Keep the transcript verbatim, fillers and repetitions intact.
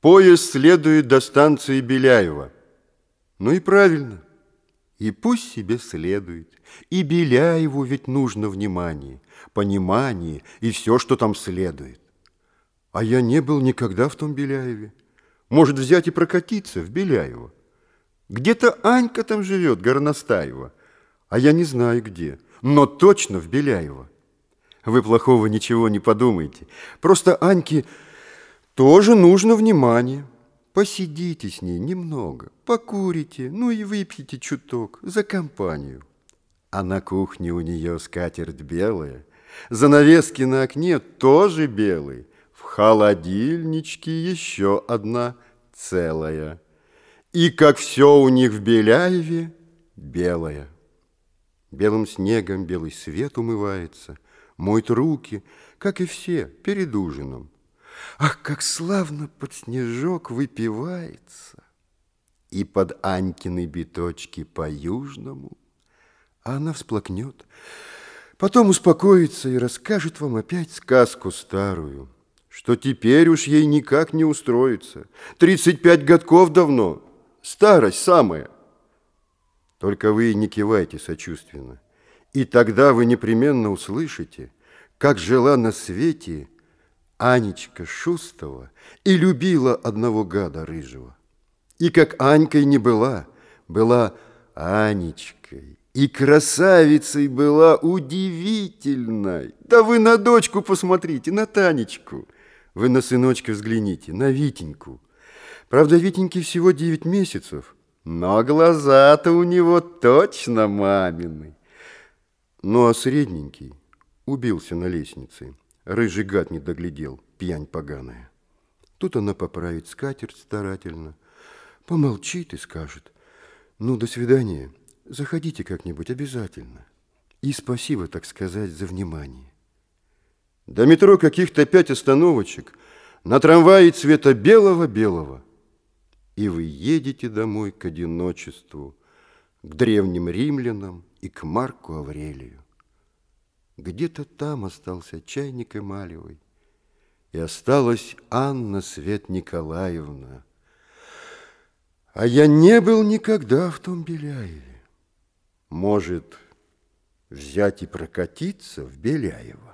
Поезд следует до станции Беляева. Ну и правильно. И пусть себе следует. И Беляеву ведь нужно внимание, понимание и все, что там следует. А я не был никогда в том Беляеве. Может, взять и прокатиться в Беляево. Где-то Анька там живет, Горностаева. А я не знаю где, но точно в Беляево. Вы плохого ничего не подумайте. Просто Аньке тоже нужно внимание. Посидите с ней немного, покурите, ну и выпьете чуток за компанию. А на кухне у нее скатерть белая, занавески на окне тоже белые, в холодильничке еще одна целая. И как все у них в Беляеве белое. Белым снегом белый свет умывается, моет руки, как и все, перед ужином. Ах, как славно под снежок выпивается! И под Анькины биточки по-южному. А она всплакнет, потом успокоится и расскажет вам опять сказку старую, что теперь уж ей никак не устроится. Тридцать пять годков давно, старость самая. Только вы не кивайте сочувственно, и тогда вы непременно услышите, как жила на свете Анечка Шустова и любила одного гада рыжего. И как Анькой не была, была Анечкой, и красавицей была удивительной. Да вы на дочку посмотрите, на Танечку. Вы на сыночка взгляните, на Витеньку. Правда, Витеньке всего девять месяцев, но глаза-то у него точно мамины. Ну, а средненький убился на лестнице. Рыжий гад не доглядел, пьянь поганая. Тут она поправит скатерть старательно, помолчит и скажет: ну, до свидания, заходите как-нибудь обязательно. И спасибо, так сказать, за внимание. До метро каких-то пять остановочек, на трамвае цвета белого-белого. И вы едете домой к одиночеству, к древним римлянам и к Марку Аврелию. Где-то там остался чайник эмалевый, и осталась Анна Свет Николаевна. А я не был никогда в том Беляеве. Может, взять и прокатиться в Беляево?